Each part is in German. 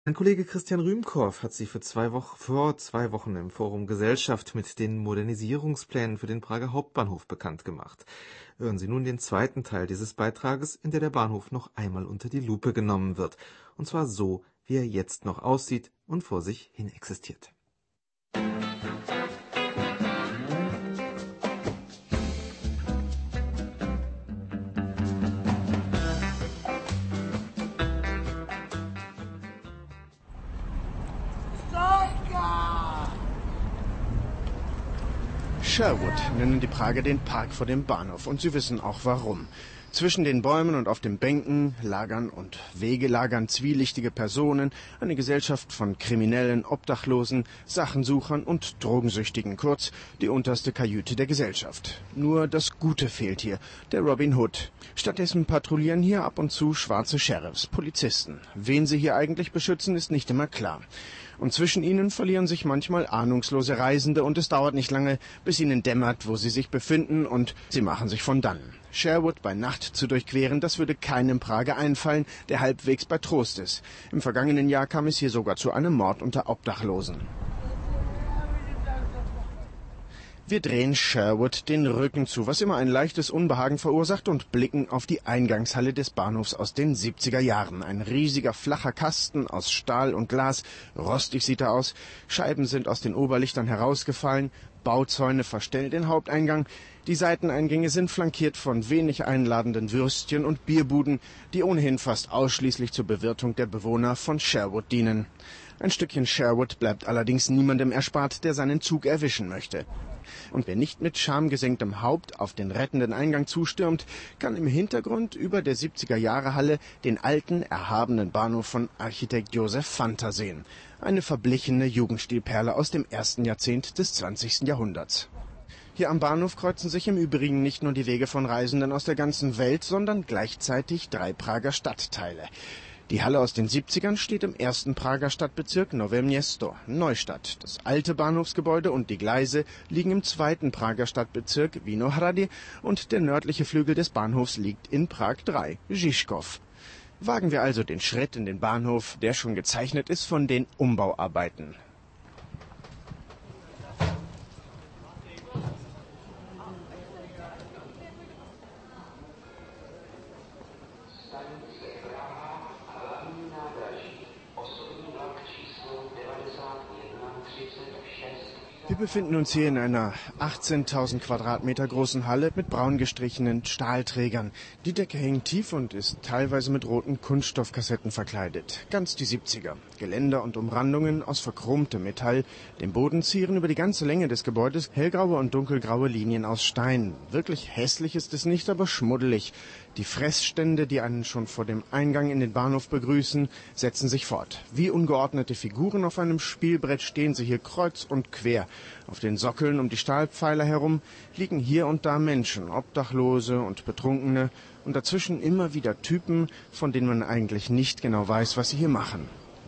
Mein Kollege Christian Rühmkorff hat sich vor 2 Wochen im Forum Gesellschaft mit den Modernisierungsplänen für den Prager Hauptbahnhof bekannt gemacht. Hören Sie nun den zweiten Teil dieses Beitrages, in der Bahnhof noch einmal unter die Lupe genommen wird. Und zwar so, wie er jetzt noch aussieht und vor sich hin existiert. Sherwood nennen die Prager den Park vor dem Bahnhof, und sie wissen auch warum. Zwischen den Bäumen und auf den Bänken lagern und Wegelagern zwielichtige Personen, eine Gesellschaft von Kriminellen, Obdachlosen, Sachensuchern und Drogensüchtigen, kurz die unterste Kajüte der Gesellschaft. Nur das Gute fehlt hier, der Robin Hood. Stattdessen patrouillieren hier ab und zu schwarze Sheriffs, Polizisten. Wen sie hier eigentlich beschützen, ist nicht immer klar. Und zwischen ihnen verlieren sich manchmal ahnungslose Reisende, und es dauert nicht lange, bis ihnen dämmert, wo sie sich befinden, und sie machen sich von dannen. Sherwood bei Nacht zu durchqueren, das würde keinem Prager einfallen, der halbwegs bei Trost ist. Im vergangenen Jahr kam es hier sogar zu einem Mord unter Obdachlosen. Wir drehen Sherwood den Rücken zu, was immer ein leichtes Unbehagen verursacht, und blicken auf die Eingangshalle des Bahnhofs aus den 70er Jahren. Ein riesiger, flacher Kasten aus Stahl und Glas, rostig sieht er aus, Scheiben sind aus den Oberlichtern herausgefallen, Bauzäune verstellen den Haupteingang, die Seiteneingänge sind flankiert von wenig einladenden Würstchen und Bierbuden, die ohnehin fast ausschließlich zur Bewirtung der Bewohner von Sherwood dienen. Ein Stückchen Sherwood bleibt allerdings niemandem erspart, der seinen Zug erwischen möchte. Und wer nicht mit schamgesenktem Haupt auf den rettenden Eingang zustürmt, kann im Hintergrund über der 70er-Jahre-Halle den alten, erhabenen Bahnhof von Architekt Joseph Fanta sehen. Eine verblichene Jugendstilperle aus dem ersten Jahrzehnt des 20. Jahrhunderts. Hier am Bahnhof kreuzen sich im Übrigen nicht nur die Wege von Reisenden aus der ganzen Welt, sondern gleichzeitig 3 Prager Stadtteile. Die Halle aus den 70ern steht im 1. Prager Stadtbezirk Nové Město, Neustadt. Das alte Bahnhofsgebäude und die Gleise liegen im 2. Prager Stadtbezirk Vinohrady, und der nördliche Flügel des Bahnhofs liegt in Prag 3, Žižkov. Wagen wir also den Schritt in den Bahnhof, der schon gezeichnet ist von den Umbauarbeiten. Wir befinden uns hier in einer 18.000 Quadratmeter großen Halle mit braun gestrichenen Stahlträgern. Die Decke hängt tief und ist teilweise mit roten Kunststoffkassetten verkleidet. Ganz die 70er. Geländer und Umrandungen aus verchromtem Metall. Den Boden zieren über die ganze Länge des Gebäudes hellgraue und dunkelgraue Linien aus Stein. Wirklich hässlich ist es nicht, aber schmuddelig. Die Fressstände, die einen schon vor dem Eingang in den Bahnhof begrüßen, setzen sich fort. Wie ungeordnete Figuren auf einem Spielbrett stehen sie hier kreuz und quer. Auf den Sockeln um die Stahlpfeiler herum liegen hier und da Menschen, Obdachlose und Betrunkene, und dazwischen immer wieder Typen, von denen man eigentlich nicht genau weiß, was sie hier machen.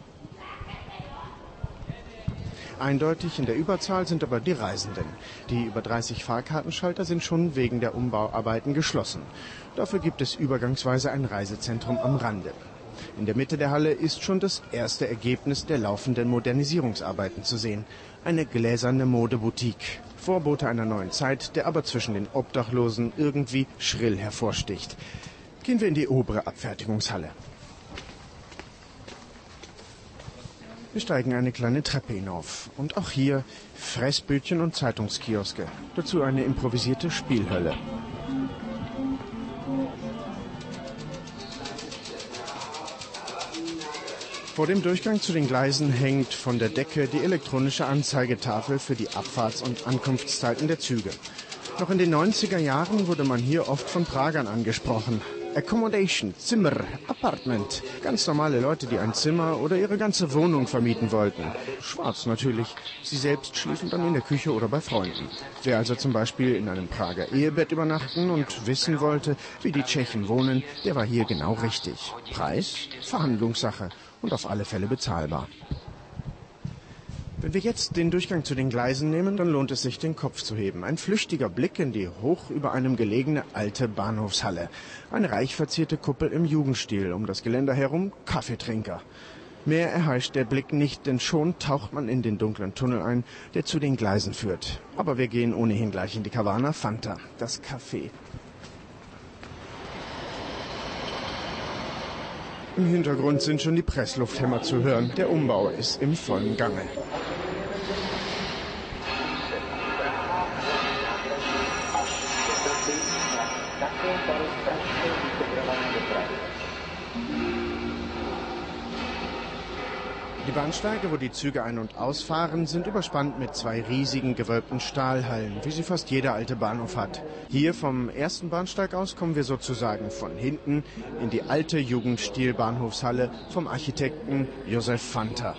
Eindeutig in der Überzahl sind aber die Reisenden. Die über 30 Fahrkartenschalter sind schon wegen der Umbauarbeiten geschlossen. Dafür gibt es übergangsweise ein Reisezentrum am Rande. In der Mitte der Halle ist schon das erste Ergebnis der laufenden Modernisierungsarbeiten zu sehen. Eine gläserne Modeboutique. Vorbote einer neuen Zeit, der aber zwischen den Obdachlosen irgendwie schrill hervorsticht. Gehen wir in die obere Abfertigungshalle. Wir steigen eine kleine Treppe hinauf. Und auch hier Fressbütchen und Zeitungskioske. Dazu eine improvisierte Spielhölle. Vor dem Durchgang zu den Gleisen hängt von der Decke die elektronische Anzeigetafel für die Abfahrts- und Ankunftszeiten der Züge. Noch in den 90er Jahren wurde man hier oft von Pragern angesprochen. Accommodation, Zimmer, Apartment. Ganz normale Leute, die ein Zimmer oder ihre ganze Wohnung vermieten wollten. Schwarz natürlich. Sie selbst schliefen dann in der Küche oder bei Freunden. Wer also zum Beispiel in einem Prager Ehebett übernachten und wissen wollte, wie die Tschechen wohnen, der war hier genau richtig. Preis? Verhandlungssache und auf alle Fälle bezahlbar. Wenn wir jetzt den Durchgang zu den Gleisen nehmen, dann lohnt es sich, den Kopf zu heben. Ein flüchtiger Blick in die hoch über einem gelegene alte Bahnhofshalle. Eine reich verzierte Kuppel im Jugendstil, um das Geländer herum Kaffeetrinker. Mehr erheischt der Blick nicht, denn schon taucht man in den dunklen Tunnel ein, der zu den Gleisen führt. Aber wir gehen ohnehin gleich in die Caverna Fanta, das Café. Im Hintergrund sind schon die Presslufthämmer zu hören. Der Umbau ist im vollen Gange. Die Bahnsteige, wo die Züge ein- und ausfahren, sind überspannt mit 2 riesigen gewölbten Stahlhallen, wie sie fast jeder alte Bahnhof hat. Hier vom ersten Bahnsteig aus kommen wir sozusagen von hinten in die alte Jugendstil-Bahnhofshalle vom Architekten Josef Fanta.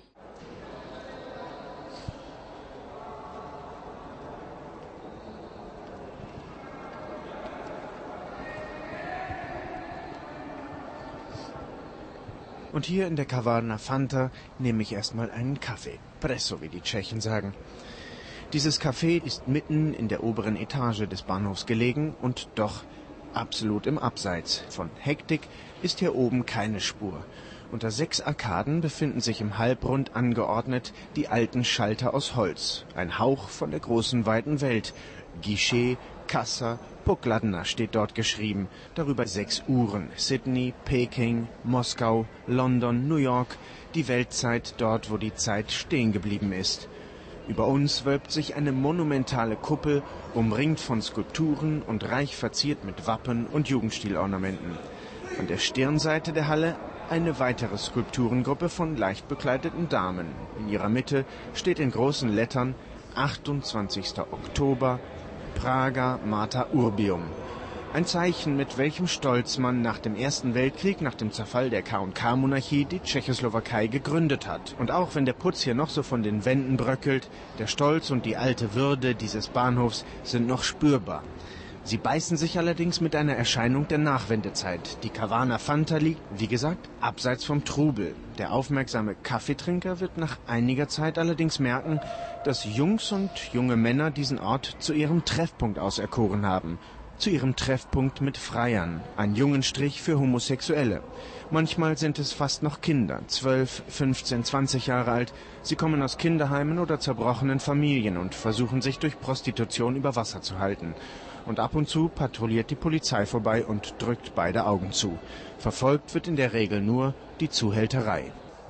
Und hier in der Caverna Fanta nehme ich erstmal einen Kaffee. Presso, wie die Tschechen sagen. Dieses Café ist mitten in der oberen Etage des Bahnhofs gelegen und doch absolut im Abseits. Von Hektik ist hier oben keine Spur. Unter 6 Arkaden befinden sich im Halbrund angeordnet die alten Schalter aus Holz. Ein Hauch von der großen, weiten Welt. Guichet, Kassa, Pokladna steht dort geschrieben. Darüber 6 Uhren. Sydney, Peking, Moskau, London, New York. Die Weltzeit dort, wo die Zeit stehen geblieben ist. Über uns wölbt sich eine monumentale Kuppel, umringt von Skulpturen und reich verziert mit Wappen und Jugendstilornamenten. An der Stirnseite der Halle eine weitere Skulpturengruppe von leicht bekleideten Damen. In ihrer Mitte steht in großen Lettern 28. Oktober, Praga Mater Urbium. Ein Zeichen, mit welchem Stolz man nach dem Ersten Weltkrieg, nach dem Zerfall der K&K-Monarchie, die Tschechoslowakei gegründet hat. Und auch wenn der Putz hier noch so von den Wänden bröckelt, der Stolz und die alte Würde dieses Bahnhofs sind noch spürbar. Sie beißen sich allerdings mit einer Erscheinung der Nachwendezeit. Die Caverna Fanta liegt, wie gesagt, abseits vom Trubel. Der aufmerksame Kaffeetrinker wird nach einiger Zeit allerdings merken, dass Jungs und junge Männer diesen Ort zu ihrem Treffpunkt auserkoren haben. Zu ihrem Treffpunkt mit Freiern, ein Jungenstrich für Homosexuelle. Manchmal sind es fast noch Kinder, 12, 15, 20 Jahre alt. Sie kommen aus Kinderheimen oder zerbrochenen Familien und versuchen sich durch Prostitution über Wasser zu halten. Und ab und zu patrouilliert die Polizei vorbei und drückt beide Augen zu. Verfolgt wird in der Regel nur die Zuhälterei.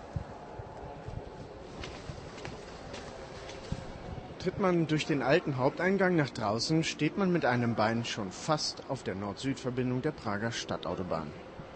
Tritt man durch den alten Haupteingang nach draußen, steht man mit einem Bein schon fast auf der Nord-Süd-Verbindung der Prager Stadtautobahn.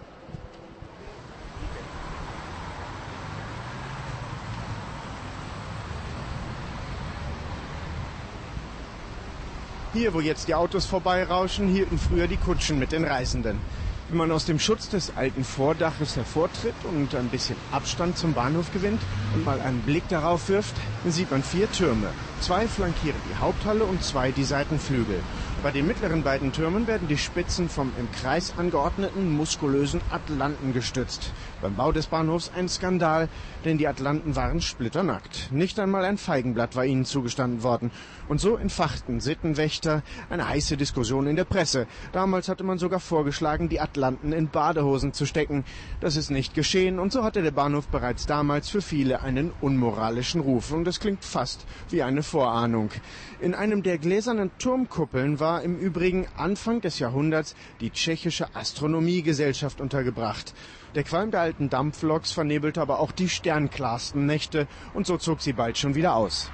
Hier, wo jetzt die Autos vorbeirauschen, hielten früher die Kutschen mit den Reisenden. Wenn man aus dem Schutz des alten Vordaches hervortritt und ein bisschen Abstand zum Bahnhof gewinnt und mal einen Blick darauf wirft, dann sieht man 4 Türme. 2 flankieren die Haupthalle und 2 die Seitenflügel. Bei den mittleren beiden Türmen werden die Spitzen vom im Kreis angeordneten, muskulösen Atlanten gestützt. Beim Bau des Bahnhofs ein Skandal, denn die Atlanten waren splitternackt. Nicht einmal ein Feigenblatt war ihnen zugestanden worden. Und so entfachten Sittenwächter eine heiße Diskussion in der Presse. Damals hatte man sogar vorgeschlagen, die Atlanten in Badehosen zu stecken. Das ist nicht geschehen und so hatte der Bahnhof bereits damals für viele einen unmoralischen Ruf. Und das klingt fast wie eine Vorahnung. In einem der gläsernen Turmkuppeln war im Übrigen Anfang des Jahrhunderts die tschechische Astronomiegesellschaft untergebracht. Der Qualm der alten Dampfloks vernebelte aber auch die sternklarsten Nächte und so zog sie bald schon wieder aus.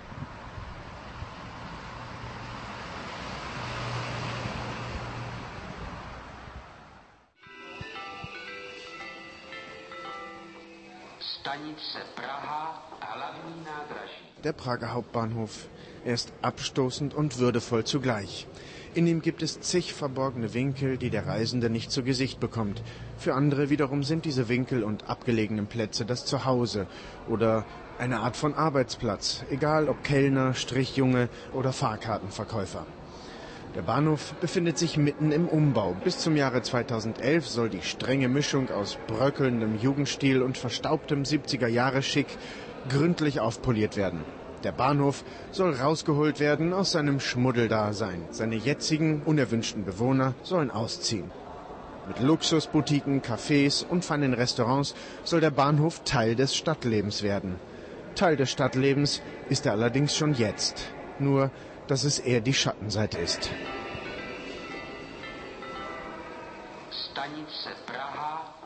Der Prager Hauptbahnhof. Er ist abstoßend und würdevoll zugleich. In ihm gibt es zig verborgene Winkel, die der Reisende nicht zu Gesicht bekommt. Für andere wiederum sind diese Winkel und abgelegenen Plätze das Zuhause oder eine Art von Arbeitsplatz, egal ob Kellner, Strichjunge oder Fahrkartenverkäufer. Der Bahnhof befindet sich mitten im Umbau. Bis zum Jahre 2011 soll die strenge Mischung aus bröckelndem Jugendstil und verstaubtem 70er-Jahre-Schick gründlich aufpoliert werden. Der Bahnhof soll rausgeholt werden aus seinem Schmuddeldasein. Seine jetzigen unerwünschten Bewohner sollen ausziehen. Mit Luxusboutiquen, Cafés und feinen Restaurants soll der Bahnhof Teil des Stadtlebens werden. Teil des Stadtlebens ist er allerdings schon jetzt. Nur, dass es eher die Schattenseite ist. Stanice Praha,